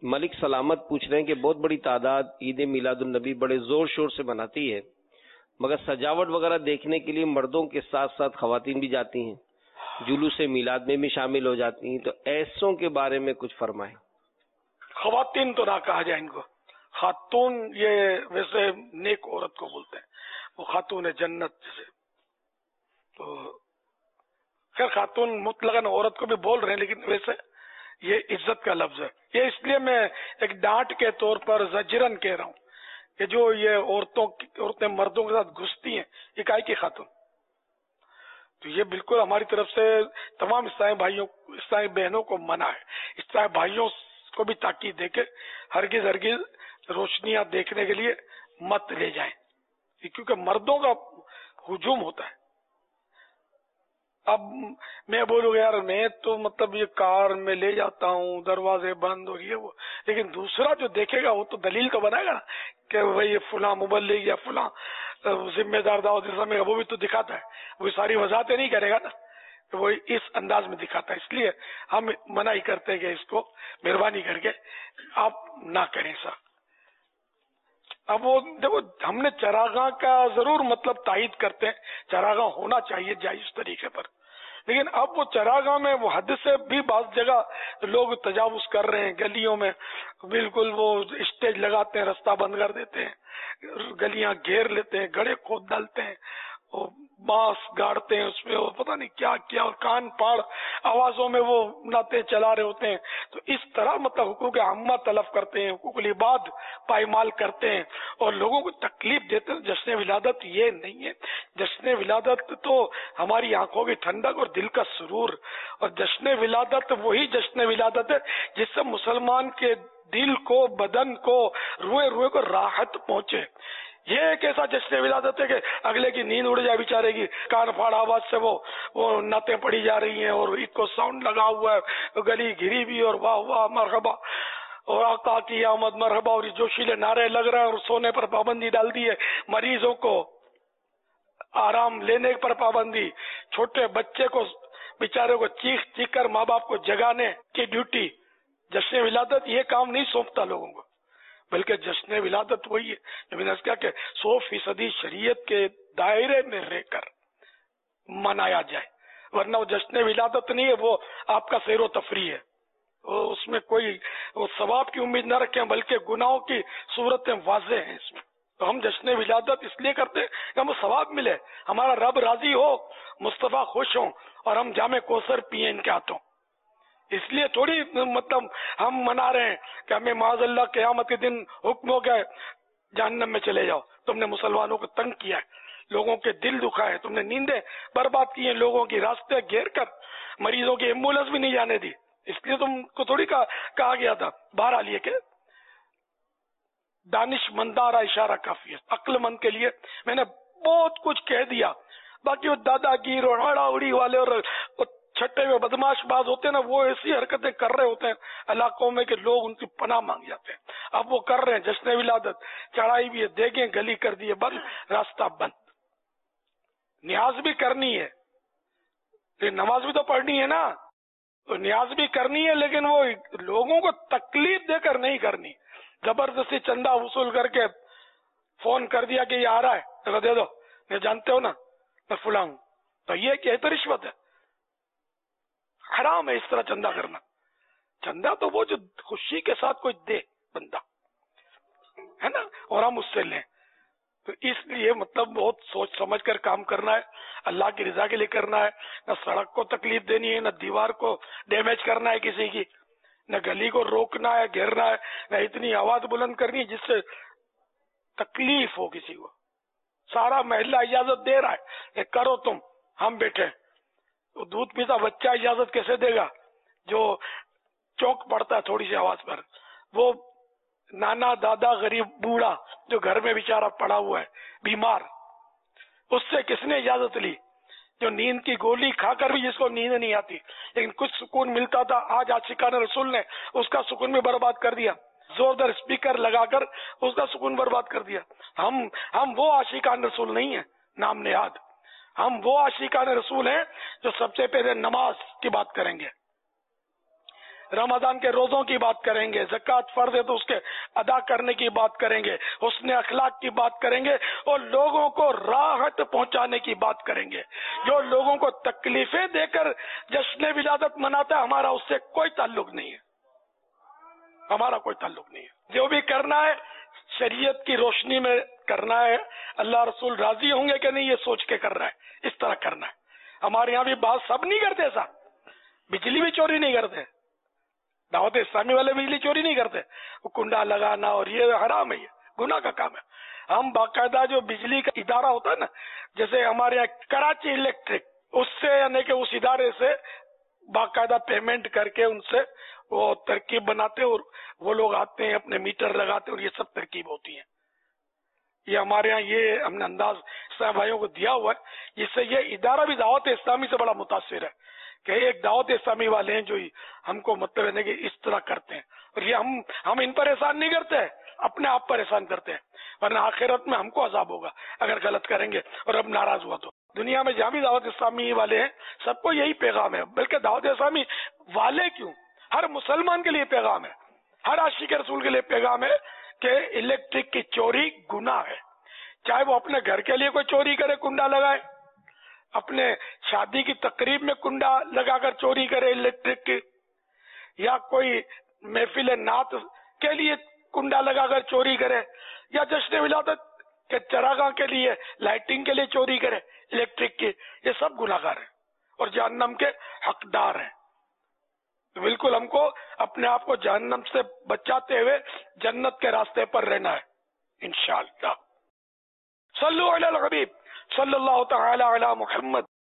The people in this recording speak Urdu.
ملک سلامت پوچھ رہے ہیں کہ بہت بڑی تعداد عید میلاد النبی بڑے زور شور سے مناتی ہے، مگر سجاوٹ وغیرہ دیکھنے کے لیے مردوں کے ساتھ ساتھ خواتین بھی جاتی ہیں، جلوس میلاد میں بھی شامل ہو جاتی ہیں، تو ایسوں کے بارے میں کچھ فرمائیں۔ خواتین تو نہ کہا جائے ان کو، خاتون یہ ویسے نیک عورت کو بولتے ہیں، وہ خاتون جنت جیسے، تو خیر خاتون مطلقاً عورت کو بھی بول رہے ہیں، لیکن ویسے یہ عزت کا لفظ ہے۔ یہ اس لیے میں ایک ڈانٹ کے طور پر زجرن کہہ رہا ہوں کہ جو یہ عورتیں مردوں کے ساتھ گھستی ہیں، یہ کائی کی خاتون، تو یہ بالکل ہماری طرف سے تمام عیسائی بہنوں کو منع ہے۔ عیسائی بھائیوں کو بھی تاکید دے کے ہرگز روشنیاں دیکھنے کے لیے مت لے جائیں، کیونکہ مردوں کا ہجوم ہوتا ہے۔ اب میں بولوں گا یار میں تو مطلب یہ کار میں لے جاتا ہوں، دروازے بند اور یہ وہ، لیکن دوسرا جو دیکھے گا وہ تو دلیل تو بنائے گا نا کہ بھائی یہ فلاں مبلغ یا فلاں ذمہ دار دعوت اسلامی کا، وہ بھی تو دکھاتا ہے، وہ ساری وضاحتیں نہیں کرے گا نا، کہ وہ اس انداز میں دکھاتا ہے۔ اس لیے ہم منع ہی کرتے ہیں کہ اس کو مہربانی کر کے آپ نہ کریں سر۔ اب وہ دیکھو ہم نے چراغاں کا ضرور مطلب تائید کرتے ہیں، چراغاں ہونا چاہیے جائز طریقے پر، لیکن اب وہ چراغاں میں وہ حد سے بھی بعض جگہ لوگ تجاوز کر رہے ہیں، گلیوں میں بالکل وہ اسٹیج لگاتے ہیں، رستہ بند کر دیتے ہیں، گلیاں گھیر لیتے ہیں، گڑھے کھود ڈالتے ہیں، وہ بانس گاڑتے ہیں اس میں، وہ پتہ نہیں کیا کیا، اور کان پھاڑ آوازوں میں وہ نعتیں چلا رہے ہوتے ہیں۔ تو اس طرح مطلب حقوق عامہ تلف کرتے ہیں، حقوق العباد پائمال کرتے ہیں اور لوگوں کو تکلیف دیتے ہیں۔ جشن ولادت یہ نہیں ہے، جشن ولادت تو ہماری آنکھوں کی ٹھنڈک اور دل کا سرور، اور جشن ولادت وہی جشن ولادت ہے جس سے مسلمان کے دل کو، بدن کو، روئے روئے کو راحت پہنچے۔ یہ ایک ایسا جشن ولادت ہے کہ اگلے کی نیند اڑ جائے بیچارے کی، کان پھاڑ آواز سے وہ نعتیں پڑی جا رہی ہیں اور ایکو ساؤنڈ لگا ہوا ہے، گلی گھری بھی، اور واہ واہ مرحبا اور آقا کی آمد مرحبا، اور جوشیلے نعرے لگ رہے ہیں، اور سونے پر پابندی ڈال دی ہے، مریضوں کو آرام لینے پر پابندی، چھوٹے بچے کو بیچارے کو چیخ چیخ کر ماں باپ کو جگانے کی ڈیوٹی۔ جشن ولادت یہ کام نہیں سونپتا لوگوں کو، بلکہ جشن ولادت وہی ہے جو میں نے کہا کہ 100% شریعت کے دائرے میں رہ کر منایا جائے، ورنہ وہ جشن ولادت نہیں ہے، وہ آپ کا سیر و تفریح ہے، اس میں کوئی وہ ثواب کی امید نہ رکھیں بلکہ گناہوں کی صورتیں واضح ہیں اس میں۔ تو ہم جشن ولادت اس لیے کرتے ہیں کہ ہمیں ثواب ملے، ہمارا رب راضی ہو، مصطفیٰ خوش ہوں، اور ہم جام کوثر پیئیں ان کے ہاتھوں۔ اس لیے تھوڑی مطلب ہم منا رہے ہیں کہ ہمیں معاذ اللہ قیامت کے دن حکم ہو گئے جہنم میں چلے جاؤ، تم نے مسلمانوں کو تنگ کیا ہے، لوگوں کے دل دکھائے، تم نے نیندیں برباد کی ہیں، لوگوں کی راستے گھیر کر مریضوں کی ایمبولینس بھی نہیں جانے دی، اس لیے تم کو تھوڑی کہا گیا تھا۔ بہرحال یہ کہ دانش مندارہ اشارہ کافی ہے، عقل مند کے لیے میں نے بہت کچھ کہہ دیا، باقی وہ دادا گیر اور اڑا اڑی والے اور چھٹے ہوئے بدماش باز ہوتے ہیں نا، وہ ایسی حرکتیں کر رہے ہوتے ہیں علاقوں میں کہ لوگ ان کی پناہ مانگ جاتے ہیں۔ اب وہ کر رہے ہیں جشن ولادت، چڑھائی بھی ہے، دیگیں گلی کر دیے بند، راستہ بند۔ نیاز بھی کرنی ہے، نماز بھی تو پڑھنی ہے نا، تو نیاز بھی کرنی ہے، لیکن وہ لوگوں کو تکلیف دے کر نہیں کرنی۔ زبردستی چندہ وصول کر کے فون کر دیا کہ یہ آ رہا ہے تو دے دو، میں جانتے ہو نا میں فلاں ہوں، تو یہ کہ تو رشوت ہے، حرام ہے اس طرح چندہ کرنا۔ چندہ تو وہ جو خوشی کے ساتھ کوئی دے بندہ ہے نا، اور ہم اس سے لیں، تو اس لیے مطلب بہت سوچ سمجھ کر کام کرنا ہے، اللہ کی رضا کے لیے کرنا ہے، نہ سڑک کو تکلیف دینی ہے، نہ دیوار کو ڈیمیج کرنا ہے کسی کی، نہ گلی کو روکنا ہے، گھیرنا ہے، نہ اتنی آواز بلند کرنی ہے جس سے تکلیف ہو کسی کو۔ سارا محلہ اجازت دے رہا ہے کہ کرو تم، ہم بیٹھے، تو دودھ پیتا بچہ اجازت کیسے دے گا جو چوک پڑتا ہے تھوڑی سی آواز پر؟ وہ نانا دادا غریب بوڑھا جو گھر میں بیچارہ پڑا ہوا ہے بیمار، اس سے کس نے اجازت لی؟ جو نیند کی گولی کھا کر بھی جس کو نیند نہیں آتی لیکن کچھ سکون ملتا تھا، آج عاشقان رسول نے اس کا سکون بھی برباد کر دیا، زوردار اسپیکر لگا کر اس کا سکون برباد کر دیا۔ ہم وہ عاشقان رسول نہیں ہیں نام نہاد، ہم وہ عاشقان رسول ہیں جو سب سے پہلے نماز کی بات کریں گے، رمضان کے روزوں کی بات کریں گے، زکوٰۃ فرض ہے تو اس کے ادا کرنے کی بات کریں گے، حسن اخلاق کی بات کریں گے، اور لوگوں کو راحت پہنچانے کی بات کریں گے۔ جو لوگوں کو تکلیفیں دے کر جشن ولادت مناتا ہے، ہمارا اس سے کوئی تعلق نہیں ہے، ہمارا کوئی تعلق نہیں ہے۔ جو بھی کرنا ہے شریعت کی روشنی میں کرنا ہے، اللہ رسول راضی ہوں گے کہ نہیں یہ سوچ کے کر رہا ہے، اس طرح کرنا ہے۔ ہمارے یہاں بھی بات سب نہیں کرتے ایسا، بجلی بھی چوری نہیں کرتے، دعوت اسلامی والے بجلی چوری نہیں کرتے، وہ کنڈا لگانا اور یہ حرام ہے، یہ گناہ کا کام ہے۔ ہم باقاعدہ جو بجلی کا ادارہ ہوتا ہے نا، جیسے ہمارے یہاں کراچی الیکٹرک، اس سے یعنی کہ اس ادارے سے باقاعدہ پیمنٹ کر کے ان سے وہ ترکیب بناتے ہیں، اور وہ لوگ آتے ہیں اپنے میٹر لگاتے ہیں، اور یہ سب ترکیب ہوتی ہیں۔ یہ ہمارے ہاں یہ ہم نے انداز صاحب بھائیوں کو دیا ہوا ہے، جس سے یہ ادارہ بھی دعوت اسلامی سے بڑا متاثر ہے کہ ایک دعوت اسلامی والے ہیں جو ہم کو مطلب ہے کہ اس طرح کرتے ہیں، اور یہ ہم ان پر احسان نہیں کرتے ہیں، اپنے آپ پر احسان کرتے ہیں، ورنہ آخرت میں ہم کو عذاب ہوگا اگر غلط کریں گے اور اب ناراض ہوا تو۔ دنیا میں جہاں بھی دعوت اسلامی والے ہیں سب کو یہی پیغام ہے، بلکہ دعوت اسلامی والے کیوں، ہر مسلمان کے لیے پیغام ہے، ہر عاشق رسول کے لیے پیغام ہے کہ الیکٹرک کی چوری گناہ ہے، چاہے وہ اپنے گھر کے لیے کوئی چوری کرے، کنڈا لگائے، اپنے شادی کی تقریب میں کنڈا لگا کر چوری کرے الیکٹرک کی، یا کوئی محفل نعت کے لیے کنڈا لگا کر چوری کرے، یا جشن ولادت کے چراغاں کے لیے لائٹنگ کے لیے چوری کرے الیکٹرک کی، یہ سب گناہگار ہیں اور جہنم کے حقدار ہیں۔ تو بالکل ہم کو اپنے آپ کو جہنم سے بچاتے ہوئے جنت کے راستے پر رہنا ہے انشاءاللہ۔ صلو علی الحبیب صلی اللہ تعالی علی محمد